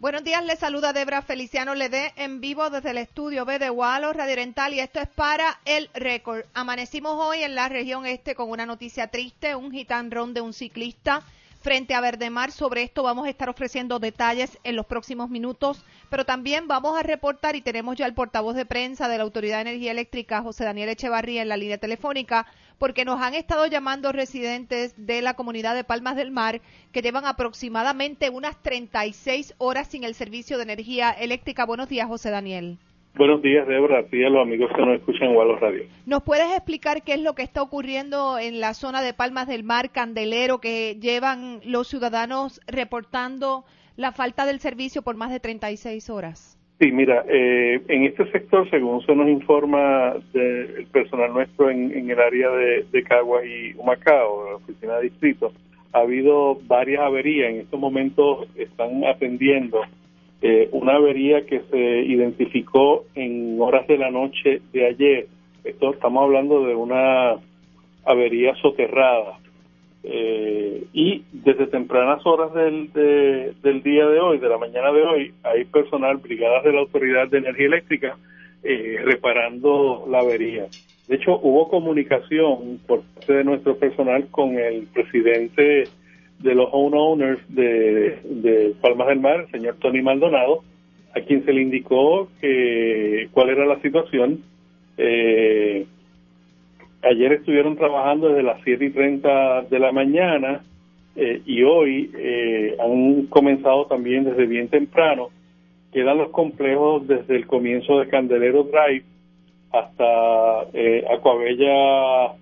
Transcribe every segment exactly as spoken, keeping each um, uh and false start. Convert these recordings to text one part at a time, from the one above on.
Buenos días, les saluda Debra Feliciano Ledé en vivo desde el estudio B de Gualo Radio Oriental y esto es para el récord. Amanecimos hoy en la región este con una noticia triste, un hit and run de un ciclista frente a Verdemar. Sobre esto vamos a estar ofreciendo detalles en los próximos minutos, pero también vamos a reportar y tenemos ya el portavoz de prensa de la Autoridad de Energía Eléctrica, José Daniel Echevarría, en la línea telefónica, porque nos han estado llamando residentes de la comunidad de Palmas del Mar que llevan aproximadamente unas treinta y seis horas sin el servicio de energía eléctrica. Buenos días, José Daniel. Buenos días, Débora, y a los amigos que nos escuchan en Gualo Radio. ¿Nos puedes explicar qué es lo que está ocurriendo en la zona de Palmas del Mar, Candelero, que llevan los ciudadanos reportando la falta del servicio por más de treinta y seis horas? Sí, mira, eh, en este sector, según se nos informa del personal nuestro en, en el área de, de Caguas y Humacao, la oficina de distrito, ha habido varias averías. En estos momentos están atendiendo eh, una avería que se identificó en horas de la noche de ayer. Esto estamos hablando de una avería soterrada. Eh, y desde tempranas horas del, de, del día de hoy, de la mañana de hoy, hay personal, brigadas de la Autoridad de Energía Eléctrica, eh, reparando la avería. De hecho, hubo comunicación por parte de nuestro personal con el presidente de los homeowners de, de Palmas del Mar, el señor Tony Maldonado, a quien se le indicó que cuál era la situación. Eh, Ayer estuvieron trabajando desde las siete y treinta de la mañana eh, y hoy eh, han comenzado también desde bien temprano. Quedan los complejos desde el comienzo de Candelero Drive hasta eh, Acuabella,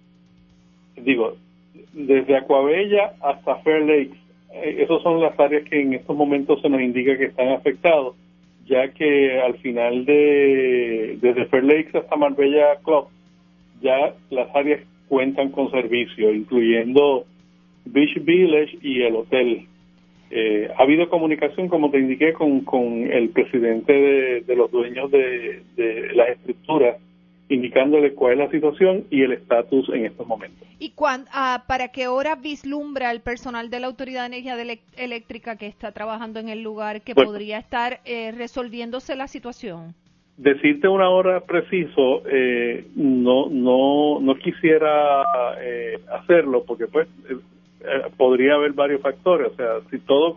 digo, desde Acuabella hasta Fair Lakes. Eh, esas son las áreas que en estos momentos se nos indica que están afectados, ya que al final de desde Fair Lakes hasta Marbella Club, ya las áreas cuentan con servicio, incluyendo Beach Village y el hotel. Eh, ha habido comunicación, como te indiqué, con, con el presidente de, de los dueños de, de las estructuras, indicándole cuál es la situación y el estatus en estos momentos. ¿Y cuán, uh, para qué hora vislumbra el personal de la Autoridad de Energía de Eléctrica que está trabajando en el lugar que bueno, podría estar eh, resolviéndose la situación? Decirte una hora preciso, eh, no no no quisiera eh, hacerlo porque pues eh, podría haber varios factores. O sea, si todo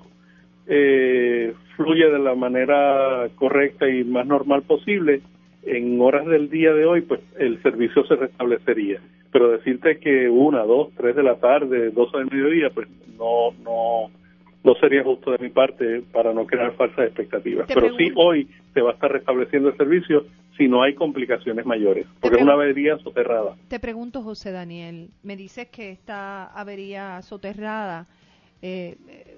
eh, fluye de la manera correcta y más normal posible, en horas del día de hoy, pues el servicio se restablecería. Pero decirte que una, dos, tres de la tarde, doce del mediodía, pues no no no sería justo de mi parte para no crear falsas expectativas. Te Pero pregunto. Sí, hoy se va a estar restableciendo el servicio si no hay complicaciones mayores, porque es una avería soterrada. Te pregunto, José Daniel, me dices que esta avería soterrada, eh,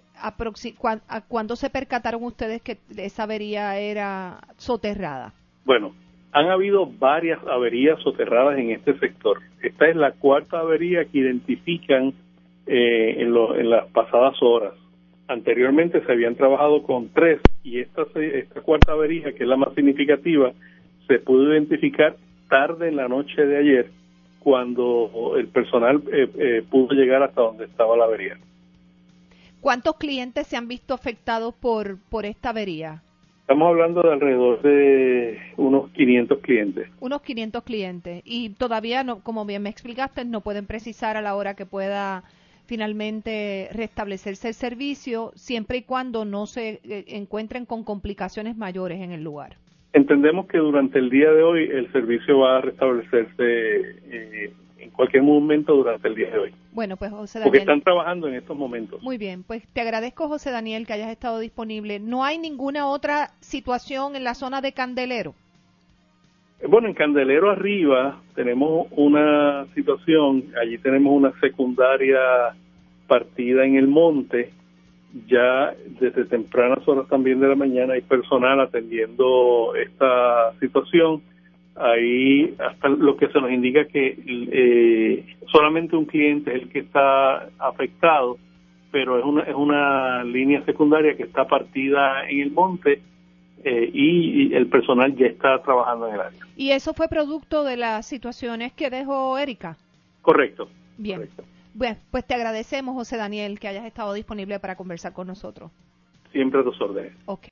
¿cu ¿cuándo se percataron ustedes que esa avería era soterrada? Bueno, han habido varias averías soterradas en este sector. Esta es la cuarta avería que identifican eh, en, lo, en las pasadas horas. Anteriormente se habían trabajado con tres y esta, esta cuarta avería, que es la más significativa, se pudo identificar tarde en la noche de ayer cuando el personal eh, eh, pudo llegar hasta donde estaba la avería. ¿Cuántos clientes se han visto afectados por, por esta avería? Estamos hablando de alrededor de unos quinientos clientes. Unos quinientos clientes. Y todavía, no, como bien me explicaste, no pueden precisar a la hora que pueda finalmente restablecerse el servicio, siempre y cuando no se eh, encuentren con complicaciones mayores en el lugar. Entendemos que durante el día de hoy el servicio va a restablecerse eh, en cualquier momento durante el día de hoy. Bueno, pues José Daniel, porque están trabajando en estos momentos. Muy bien, pues te agradezco, José Daniel, que hayas estado disponible. ¿No hay ninguna otra situación en la zona de Candelero? Bueno, en Candelero arriba tenemos una situación, allí tenemos una secundaria partida en el monte, ya desde tempranas horas también de la mañana hay personal atendiendo esta situación. Ahí hasta lo que se nos indica que eh, solamente un cliente es el que está afectado, pero es una, es una línea secundaria que está partida en el monte. Eh, y, y el personal ya está trabajando en el área. ¿Y eso fue producto de las situaciones que dejó Erika? Correcto. Bien. Correcto. Bueno, pues te agradecemos, José Daniel, que hayas estado disponible para conversar con nosotros. siempre a tus órdenes. Ok.